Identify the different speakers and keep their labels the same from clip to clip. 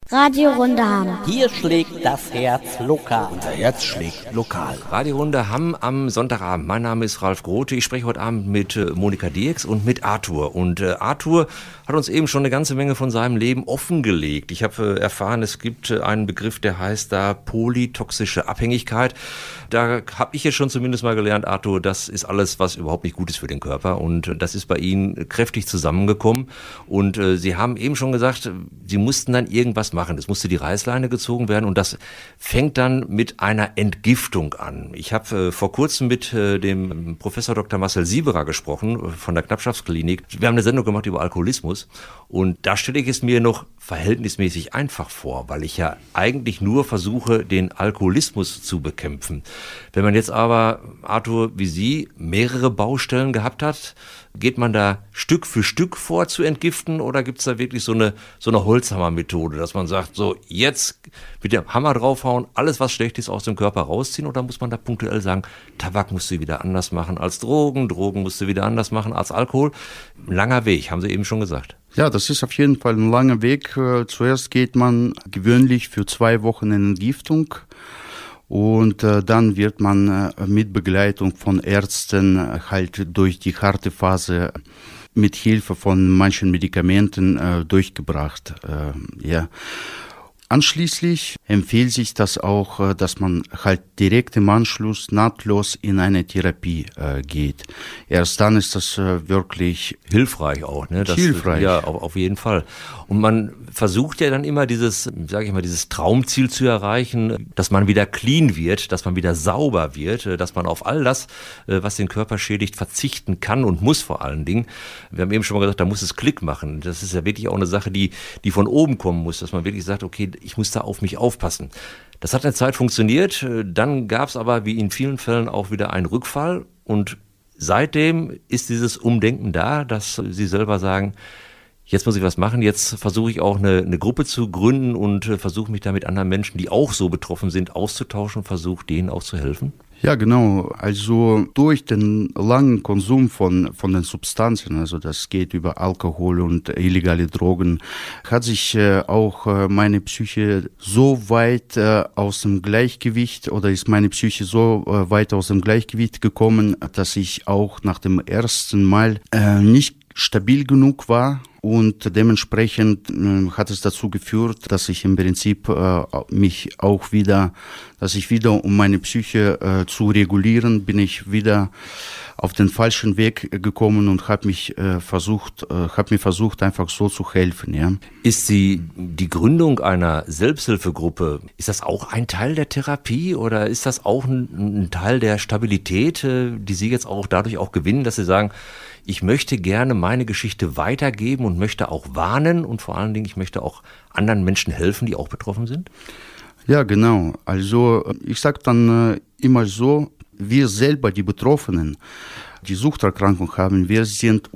Speaker 1: Radio Runde Hamm.
Speaker 2: Hier schlägt das Herz lokal.
Speaker 3: Unser Herz schlägt lokal.
Speaker 4: Radio Runde Hamm am Sonntagabend. Mein Name ist Ralf Grote. Ich spreche heute Abend mit Monika Dirks und mit Arthur. Und Arthur hat uns eben schon eine ganze Menge von seinem Leben offengelegt. Ich habe erfahren, es gibt einen Begriff, der heißt da polytoxische Abhängigkeit. Da habe ich jetzt schon zumindest mal gelernt, Arthur, das ist alles, was überhaupt nicht gut ist für den Körper. Und das ist bei Ihnen kräftig zusammengekommen. Und Sie haben eben schon gesagt, Sie mussten dann irgendwas machen. Es musste die Reißleine gezogen werden und das fängt dann mit einer Entgiftung an. Ich habe vor kurzem mit dem Professor Dr. Marcel Sieberer gesprochen von der Knappschaftsklinik. Wir haben eine Sendung gemacht über Alkoholismus und da stelle ich es mir noch verhältnismäßig einfach vor, weil ich ja eigentlich nur versuche, den Alkoholismus zu bekämpfen. Wenn man jetzt aber, Arthur, wie Sie, mehrere Baustellen gehabt hat, geht man da Stück für Stück vor zu entgiften oder gibt es da wirklich so eine Holzhammer-Methode, dass man sagt, so jetzt mit dem Hammer draufhauen, alles was schlecht ist aus dem Körper rausziehen, oder muss man da punktuell sagen, Tabak musst du wieder anders machen als Drogen, Drogen musst du wieder anders machen als Alkohol? Ein langer Weg, haben Sie eben schon gesagt.
Speaker 3: Ja, das ist auf jeden Fall ein langer Weg. Zuerst geht man gewöhnlich für 2 Wochen in Entgiftung. Und dann wird man mit Begleitung von Ärzten halt durch die harte Phase mit Hilfe von manchen Medikamenten durchgebracht. Ja. Anschließend empfiehlt sich das auch, dass man halt direkt im Anschluss nahtlos in eine Therapie geht. Erst dann ist das wirklich
Speaker 4: hilfreich auch, ne?
Speaker 3: Hilfreich.
Speaker 4: Ja, auf jeden Fall. Und man versucht ja dann immer dieses Traumziel zu erreichen, dass man wieder clean wird, dass man wieder sauber wird, dass man auf all das, was den Körper schädigt, verzichten kann und muss vor allen Dingen. Wir haben eben schon mal gesagt, da muss es Klick machen. Das ist ja wirklich auch eine Sache, die von oben kommen muss, dass man wirklich sagt, okay, ich muss da auf mich aufpassen. Das hat eine Zeit funktioniert, dann gab es aber wie in vielen Fällen auch wieder einen Rückfall und seitdem ist dieses Umdenken da, dass Sie selber sagen, jetzt muss ich was machen, jetzt versuche ich auch eine Gruppe zu gründen und versuche mich da mit anderen Menschen, die auch so betroffen sind, auszutauschen, versuche denen auch zu helfen?
Speaker 3: Ja, genau. Also durch den langen Konsum von den Substanzen, also das geht über Alkohol und illegale Drogen, hat sich auch meine Psyche so weit aus dem Gleichgewicht oder ist meine Psyche so weit aus dem Gleichgewicht gekommen, dass ich auch nach dem ersten Mal nicht stabil genug war. Und dementsprechend hat es dazu geführt, dass ich im Prinzip dass ich wieder, um meine Psyche zu regulieren, bin ich wieder auf den falschen Weg gekommen und habe mir versucht, einfach so zu helfen. Ja.
Speaker 4: Ist die Gründung einer Selbsthilfegruppe, ist das auch ein Teil der Therapie oder ist das auch ein Teil der Stabilität, die Sie jetzt auch dadurch auch gewinnen, dass Sie sagen, ich möchte gerne meine Geschichte weitergeben und möchte auch warnen und vor allen Dingen, ich möchte auch anderen Menschen helfen, die auch betroffen sind?
Speaker 3: Ja, genau. Also ich sage dann immer so, wir selber, die Betroffenen, die Suchterkrankung haben, wir sind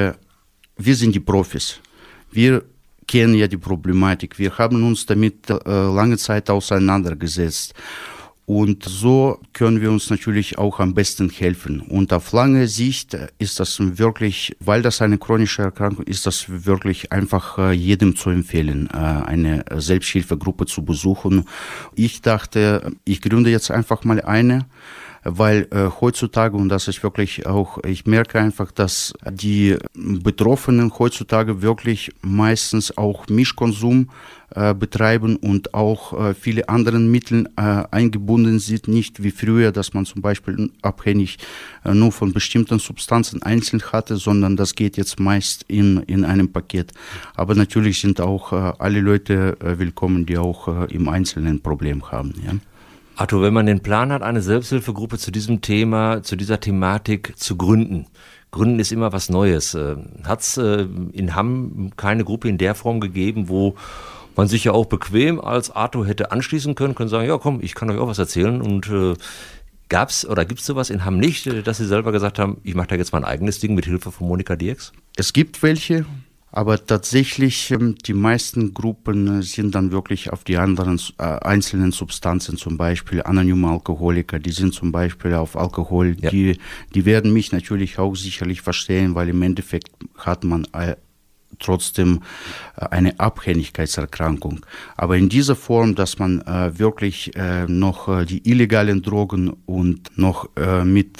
Speaker 3: die Profis. Wir kennen ja die Problematik. Wir haben uns damit lange Zeit auseinandergesetzt. Und so können wir uns natürlich auch am besten helfen. Und auf lange Sicht ist das wirklich, weil das eine chronische Erkrankung ist, das wirklich einfach jedem zu empfehlen, eine Selbsthilfegruppe zu besuchen. Ich dachte, ich gründe jetzt einfach mal eine, weil heutzutage, und das ist wirklich auch, ich merke einfach, dass die Betroffenen heutzutage wirklich meistens auch Mischkonsum betreiben und auch viele anderen Mittel eingebunden sind, nicht wie früher, dass man zum Beispiel abhängig nur von bestimmten Substanzen einzeln hatte, sondern das geht jetzt meist in einem Paket. Aber natürlich sind auch alle Leute willkommen, die auch im Einzelnen ein Problem haben. Ja.
Speaker 4: Arthur, wenn man den Plan hat, eine Selbsthilfegruppe zu diesem Thema, zu dieser Thematik zu gründen, Gründen ist immer was Neues. Hat es in Hamm keine Gruppe in der Form gegeben, wo man sich ja auch bequem als Arthur hätte anschließen können sagen, ja komm, ich kann euch auch was erzählen. Und gab's oder gibt's sowas in Hamm nicht, dass Sie selber gesagt haben, ich mache da jetzt mein eigenes Ding mit Hilfe von Monika Dirks?
Speaker 3: Es gibt welche, aber tatsächlich die meisten Gruppen sind dann wirklich auf die anderen einzelnen Substanzen, zum Beispiel anonyme Alkoholiker, die sind zum Beispiel auf Alkohol, ja. Die werden mich natürlich auch sicherlich verstehen, weil im Endeffekt hat man trotzdem eine Abhängigkeitserkrankung. Aber in dieser Form, dass man wirklich noch die illegalen Drogen und noch mit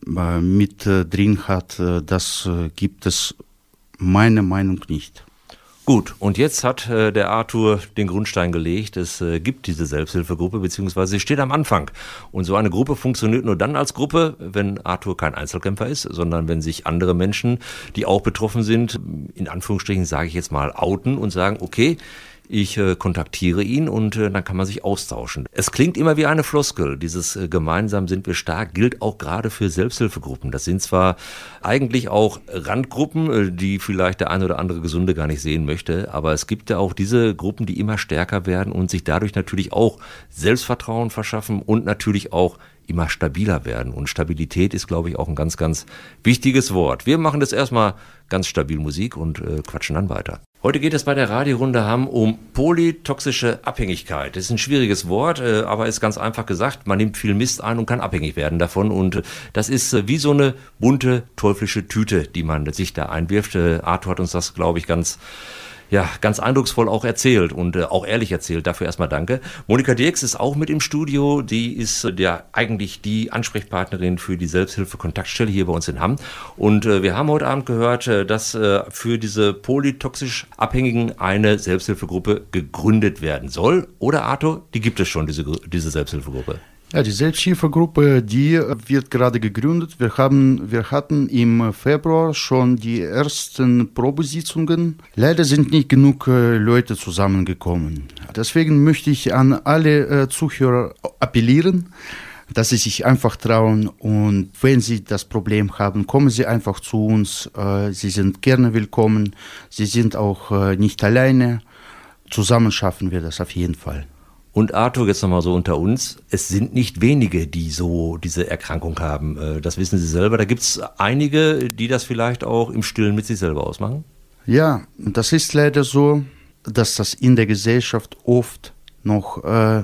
Speaker 3: drin hat, das gibt es meiner Meinung nach nicht.
Speaker 4: Gut, und jetzt hat der Arthur den Grundstein gelegt. Es gibt diese Selbsthilfegruppe, beziehungsweise sie steht am Anfang. Und so eine Gruppe funktioniert nur dann als Gruppe, wenn Arthur kein Einzelkämpfer ist, sondern wenn sich andere Menschen, die auch betroffen sind, in Anführungsstrichen sage ich jetzt mal, outen und sagen, okay, ich kontaktiere ihn und dann kann man sich austauschen. Es klingt immer wie eine Floskel. Dieses gemeinsam sind wir stark gilt auch gerade für Selbsthilfegruppen. Das sind zwar eigentlich auch Randgruppen, die vielleicht der ein oder andere Gesunde gar nicht sehen möchte, aber es gibt ja auch diese Gruppen, die immer stärker werden und sich dadurch natürlich auch Selbstvertrauen verschaffen und natürlich auch immer stabiler werden. Und Stabilität ist, glaube ich, auch ein ganz, ganz wichtiges Wort. Wir machen das erstmal ganz stabil Musik und quatschen dann weiter. Heute geht es bei der Radiorunde Hamm um polytoxische Abhängigkeit. Das ist ein schwieriges Wort, aber ist ganz einfach gesagt. Man nimmt viel Mist ein und kann abhängig werden davon. Und das ist wie so eine bunte, teuflische Tüte, die man sich da einwirft. Arthur hat uns das, glaube ich, ganz eindrucksvoll auch erzählt und auch ehrlich erzählt. Dafür erstmal danke. Monika Dirks ist auch mit im Studio. Die ist eigentlich die Ansprechpartnerin für die Selbsthilfe-Kontaktstelle hier bei uns in Hamm. Und wir haben heute Abend gehört, dass für diese polytoxisch Abhängigen eine Selbsthilfegruppe gegründet werden soll. Oder Arthur, die gibt es schon, diese Selbsthilfegruppe?
Speaker 3: Ja, die Selbsthilfegruppe, die wird gerade gegründet. Wir hatten im Februar schon die ersten Probesitzungen. Leider sind nicht genug Leute zusammengekommen. Deswegen möchte ich an alle Zuhörer appellieren, dass sie sich einfach trauen und wenn sie das Problem haben, kommen sie einfach zu uns. Sie sind gerne willkommen. Sie sind auch nicht alleine. Zusammen schaffen wir das auf jeden Fall.
Speaker 4: Und Arthur, jetzt nochmal so unter uns, es sind nicht wenige, die so diese Erkrankung haben. Das wissen Sie selber. Da gibt es einige, die das vielleicht auch im Stillen mit sich selber ausmachen?
Speaker 3: Ja, das ist leider so, dass das in der Gesellschaft oft noch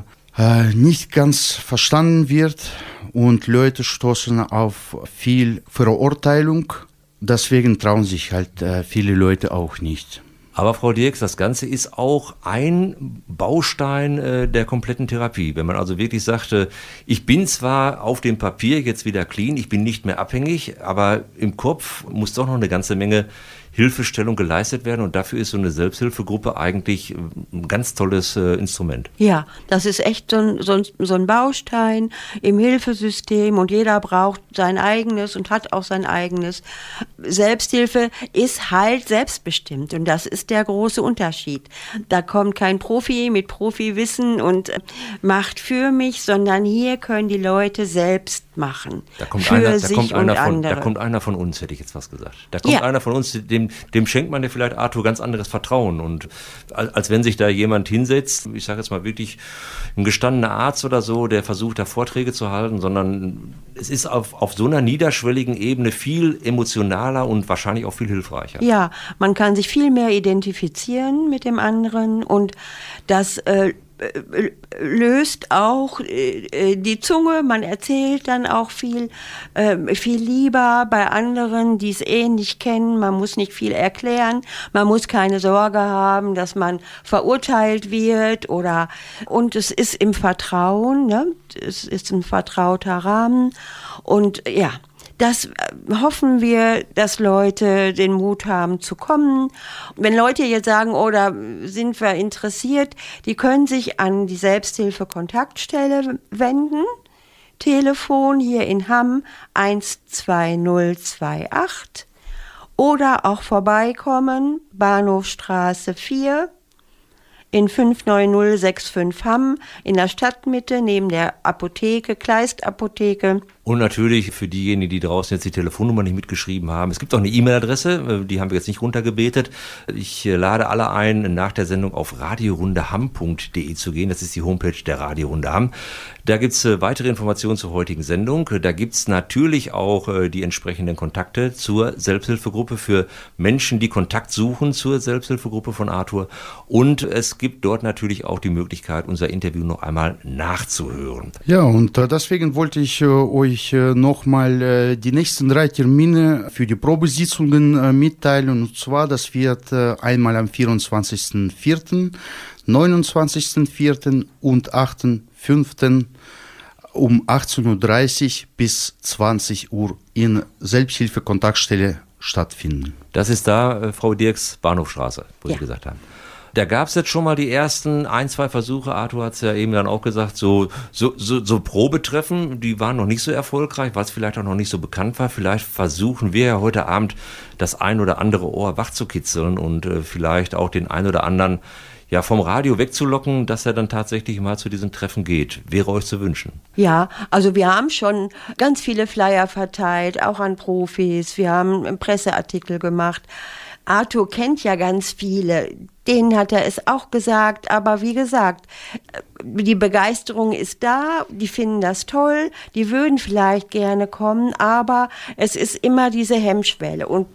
Speaker 3: nicht ganz verstanden wird und Leute stoßen auf viel Verurteilung. Deswegen trauen sich halt viele Leute auch nicht.
Speaker 4: Aber Frau Dirks, das Ganze ist auch ein Baustein der kompletten Therapie. Wenn man also wirklich sagt, ich bin zwar auf dem Papier jetzt wieder clean, ich bin nicht mehr abhängig, aber im Kopf muss doch noch eine ganze Menge Hilfestellung geleistet werden und dafür ist so eine Selbsthilfegruppe eigentlich ein ganz tolles Instrument.
Speaker 1: Ja, das ist echt so ein Baustein im Hilfesystem und jeder braucht sein eigenes und hat auch sein eigenes. Selbsthilfe ist halt selbstbestimmt und das ist der große Unterschied. Da kommt kein Profi mit Profiwissen und macht für mich, sondern hier können die Leute selbst machen.
Speaker 4: Da kommt einer von uns, hätte ich jetzt was gesagt. Da kommt einer von uns, dem schenkt man ja vielleicht Arthur ganz anderes Vertrauen und als wenn sich da jemand hinsetzt, ich sage jetzt mal wirklich ein gestandener Arzt oder so, der versucht da Vorträge zu halten, sondern es ist auf so einer niederschwelligen Ebene viel emotionaler und wahrscheinlich auch viel hilfreicher.
Speaker 1: Ja, man kann sich viel mehr identifizieren mit dem anderen und das löst auch die Zunge, man erzählt dann auch viel lieber bei anderen, die es ähnlich kennen, man muss nicht viel erklären, man muss keine Sorge haben, dass man verurteilt wird und es ist im Vertrauen, ne? Es ist ein vertrauter Rahmen und ja, das hoffen wir, dass Leute den Mut haben zu kommen. Wenn Leute jetzt sagen, da sind wir interessiert, die können sich an die Selbsthilfe-Kontaktstelle wenden. Telefon hier in Hamm 12028 oder auch vorbeikommen, Bahnhofstraße 4 in 59065 Hamm, in der Stadtmitte, neben der Apotheke, Kleist-Apotheke.
Speaker 4: Und natürlich für diejenigen, die draußen jetzt die Telefonnummer nicht mitgeschrieben haben, es gibt auch eine E-Mail-Adresse, die haben wir jetzt nicht runtergebetet. Ich lade alle ein, nach der Sendung auf radiorundehamm.de zu gehen. Das ist die Homepage der Radiorunde Hamm. Da gibt's weitere Informationen zur heutigen Sendung. Da gibt's natürlich auch die entsprechenden Kontakte zur Selbsthilfegruppe für Menschen, die Kontakt suchen zur Selbsthilfegruppe von Arthur. Und es gibt dort natürlich auch die Möglichkeit, unser Interview noch einmal nachzuhören.
Speaker 3: Ja, und deswegen wollte ich euch ich nochmal die nächsten 3 Termine für die Probesitzungen mitteilen. Und zwar, das wird einmal am 24.04., 29.04. und 8.05. um 18.30 Uhr bis 20 Uhr in Selbsthilfe-Kontaktstelle stattfinden.
Speaker 4: Das ist da, Frau Dirks, Bahnhofstraße, wo Sie gesagt haben. Da gab es jetzt schon mal die ersten 1-2 Versuche. Arthur hat es ja eben dann auch gesagt, so Probetreffen, die waren noch nicht so erfolgreich, weil es vielleicht auch noch nicht so bekannt war. Vielleicht versuchen wir ja heute Abend das ein oder andere Ohr wachzukitzeln und vielleicht auch den ein oder anderen ja vom Radio wegzulocken, dass er dann tatsächlich mal zu diesen Treffen geht. Wäre euch zu wünschen.
Speaker 1: Ja, also wir haben schon ganz viele Flyer verteilt, auch an Profis. Wir haben einen Presseartikel gemacht. Arthur kennt ja ganz viele, denen hat er es auch gesagt, aber wie gesagt, die Begeisterung ist da, die finden das toll, die würden vielleicht gerne kommen, aber es ist immer diese Hemmschwelle und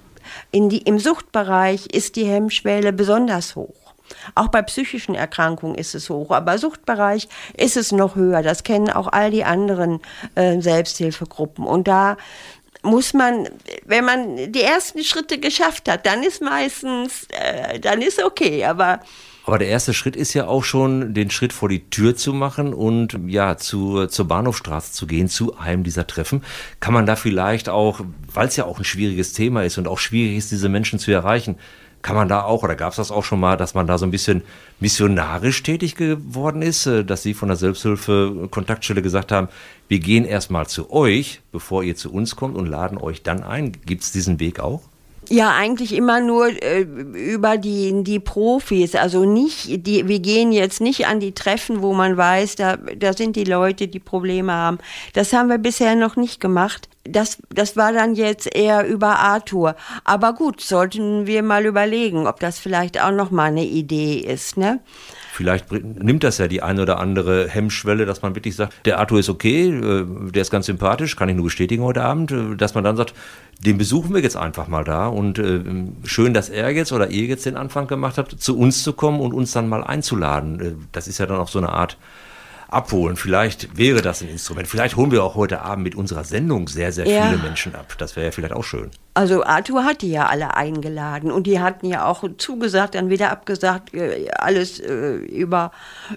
Speaker 1: im Suchtbereich ist die Hemmschwelle besonders hoch. Auch bei psychischen Erkrankungen ist es hoch, aber im Suchtbereich ist es noch höher, das kennen auch all die anderen Selbsthilfegruppen und da muss man, wenn man die ersten Schritte geschafft hat, dann ist meistens, dann ist okay, aber
Speaker 4: der erste Schritt ist ja auch schon, den Schritt vor die Tür zu machen und ja, zur Bahnhofstraße zu gehen, zu einem dieser Treffen. Kann man da vielleicht auch, weil es ja auch ein schwieriges Thema ist und auch schwierig ist, diese Menschen zu erreichen, kann man da auch, oder gab es das auch schon mal, dass man da so ein bisschen missionarisch tätig geworden ist, dass Sie von der Selbsthilfe-Kontaktstelle gesagt haben, wir gehen erstmal zu euch, bevor ihr zu uns kommt und laden euch dann ein. Gibt es diesen Weg auch?
Speaker 1: Ja, eigentlich immer nur über die Profis, also wir gehen jetzt nicht an die Treffen, wo man weiß, da sind die Leute, die Probleme haben. Das haben wir bisher noch nicht gemacht. Das war dann jetzt eher über Arthur. Aber gut, sollten wir mal überlegen, ob das vielleicht auch noch mal eine Idee ist, ne?
Speaker 4: Vielleicht nimmt das ja die eine oder andere Hemmschwelle, dass man wirklich sagt, der Arthur ist okay, der ist ganz sympathisch, kann ich nur bestätigen heute Abend, dass man dann sagt, den besuchen wir jetzt einfach mal da und schön, dass er jetzt oder ihr jetzt den Anfang gemacht habt, zu uns zu kommen und uns dann mal einzuladen. Das ist ja dann auch so eine Art Abholen. Vielleicht wäre das ein Instrument. Vielleicht holen wir auch heute Abend mit unserer Sendung sehr, sehr viele Menschen ab. Das wäre ja vielleicht auch schön.
Speaker 1: Also Arthur hat die ja alle eingeladen und die hatten ja auch zugesagt, dann wieder abgesagt, alles über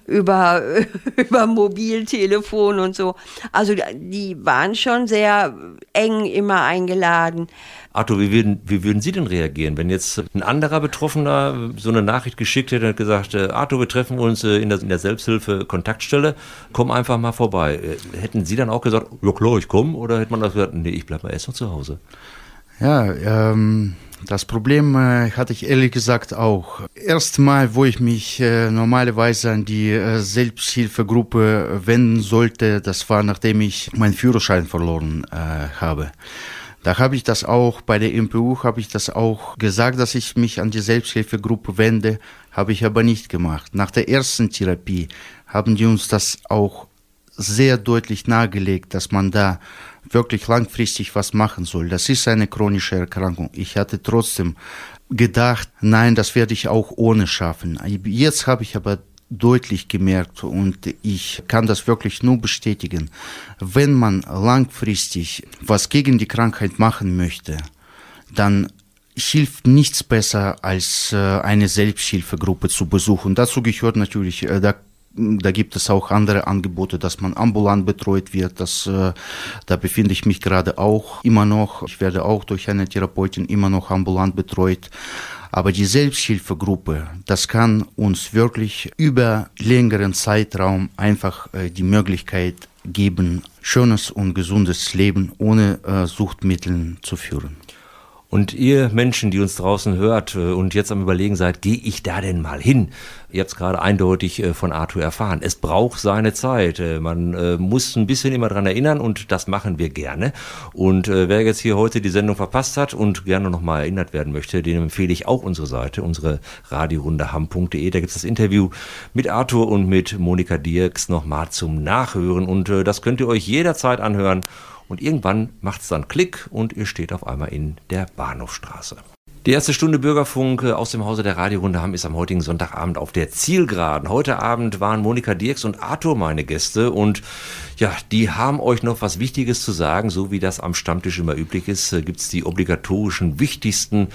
Speaker 1: Mobiltelefon und so. Also die waren schon sehr eng immer eingeladen.
Speaker 4: Arthur, wie würden Sie denn reagieren, wenn jetzt ein anderer Betroffener so eine Nachricht geschickt hätte und gesagt, Arthur, wir treffen uns in der Selbsthilfe-Kontaktstelle, komm einfach mal vorbei. Hätten Sie dann auch gesagt, ja klar, ich komme, oder hätte man auch gesagt, nee, ich bleib mal erst noch zu Hause?
Speaker 3: Ja, das Problem hatte ich ehrlich gesagt auch. Erstmal, wo ich mich normalerweise an die Selbsthilfegruppe wenden sollte, das war, nachdem ich meinen Führerschein verloren habe. Da habe ich das auch, bei der MPU habe ich das auch gesagt, dass ich mich an die Selbsthilfegruppe wende, habe ich aber nicht gemacht. Nach der ersten Therapie haben die uns das auch sehr deutlich nahegelegt, dass man da wirklich langfristig was machen soll. Das ist eine chronische Erkrankung. Ich hatte trotzdem gedacht, nein, das werde ich auch ohne schaffen. Jetzt habe ich aber deutlich gemerkt und ich kann das wirklich nur bestätigen. Wenn man langfristig was gegen die Krankheit machen möchte, dann hilft nichts besser, als eine Selbsthilfegruppe zu besuchen. Dazu gehört natürlich, da gibt es auch andere Angebote, dass man ambulant betreut wird. Da befinde ich mich gerade auch immer noch. Ich werde auch durch eine Therapeutin immer noch ambulant betreut. Aber die Selbsthilfegruppe, das kann uns wirklich über längeren Zeitraum einfach die Möglichkeit geben, schönes und gesundes Leben ohne Suchtmittel zu führen.
Speaker 4: Und ihr Menschen, die uns draußen hört und jetzt am Überlegen seid, gehe ich da denn mal hin? Ihr habt es gerade eindeutig von Arthur erfahren. Es braucht seine Zeit. Man muss ein bisschen immer dran erinnern und das machen wir gerne. Und wer jetzt hier heute die Sendung verpasst hat und gerne nochmal erinnert werden möchte, dem empfehle ich auch unsere Seite, unsere Radiorunde hamm.de. Da gibt es das Interview mit Arthur und mit Monika Dirks nochmal zum Nachhören. Und das könnt ihr euch jederzeit anhören. Und irgendwann macht es dann Klick und ihr steht auf einmal in der Bahnhofstraße. Die erste Stunde Bürgerfunk aus dem Hause der Radiorunde Hamm ist am heutigen Sonntagabend auf der Zielgeraden. Heute Abend waren Monika Dirks und Arthur meine Gäste und ja, die haben euch noch was Wichtiges zu sagen, so wie das am Stammtisch immer üblich ist. Gibt's die obligatorischen, wichtigsten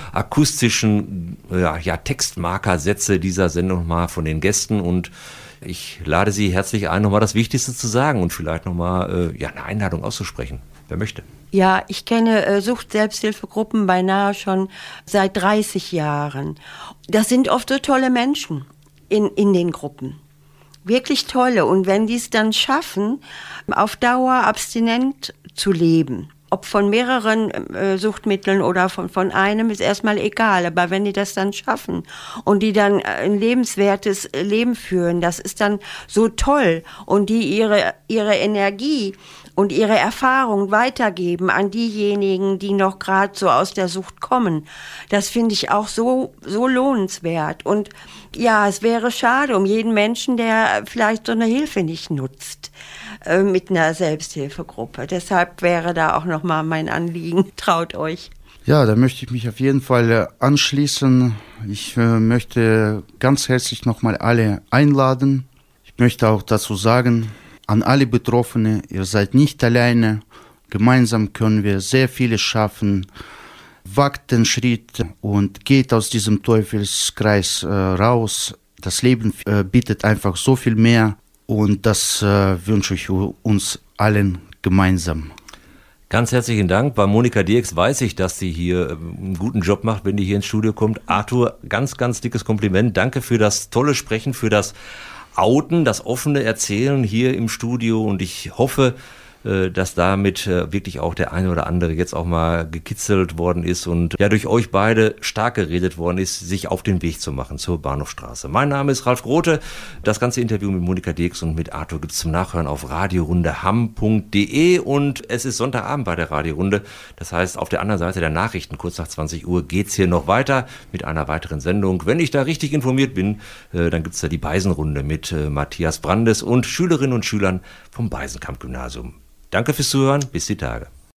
Speaker 4: akustischen Textmarkersätze dieser Sendung mal von den Gästen und ich lade Sie herzlich ein, nochmal das Wichtigste zu sagen und vielleicht nochmal eine Einladung auszusprechen. Wer möchte?
Speaker 1: Ja, ich kenne Sucht-Selbsthilfegruppen beinahe schon seit 30 Jahren. Das sind oft so tolle Menschen in den Gruppen. Wirklich tolle. Und wenn die es dann schaffen, auf Dauer abstinent zu leben, ob von mehreren Suchtmitteln oder von einem, ist erstmal egal. Aber wenn die das dann schaffen und die dann ein lebenswertes Leben führen, das ist dann so toll. Und die ihre Energie und ihre Erfahrung weitergeben an diejenigen, die noch gerade so aus der Sucht kommen. Das finde ich auch so lohnenswert. Und ja, es wäre schade um jeden Menschen, der vielleicht so eine Hilfe nicht nutzt mit einer Selbsthilfegruppe. Deshalb wäre da auch nochmal mein Anliegen. Traut euch.
Speaker 3: Ja, da möchte ich mich auf jeden Fall anschließen. Ich möchte ganz herzlich nochmal alle einladen. Ich möchte auch dazu sagen, an alle Betroffene, ihr seid nicht alleine. Gemeinsam können wir sehr vieles schaffen. Wagt den Schritt und geht aus diesem Teufelskreis raus. Das Leben bietet einfach so viel mehr und das wünsche ich uns allen gemeinsam.
Speaker 4: Ganz herzlichen Dank. Bei Monika Dirks weiß ich, dass sie hier einen guten Job macht, wenn die hier ins Studio kommt. Arthur, ganz, ganz dickes Kompliment. Danke für das tolle Sprechen, für das Outen, das offene Erzählen hier im Studio und ich hoffe, dass damit wirklich auch der eine oder andere jetzt auch mal gekitzelt worden ist und ja durch euch beide stark geredet worden ist, sich auf den Weg zu machen zur Bahnhofstraße. Mein Name ist Ralf Grote. Das ganze Interview mit Monika Dirks und mit Arthur gibt's zum Nachhören auf radiorundehamm.de und es ist Sonntagabend bei der Radiorunde. Das heißt, auf der anderen Seite der Nachrichten, kurz nach 20 Uhr, geht's hier noch weiter mit einer weiteren Sendung. Wenn ich da richtig informiert bin, dann gibt's da die Beisenrunde mit Matthias Brandes und Schülerinnen und Schülern vom Beisenkamp-Gymnasium. Danke fürs Zuhören, bis die Tage.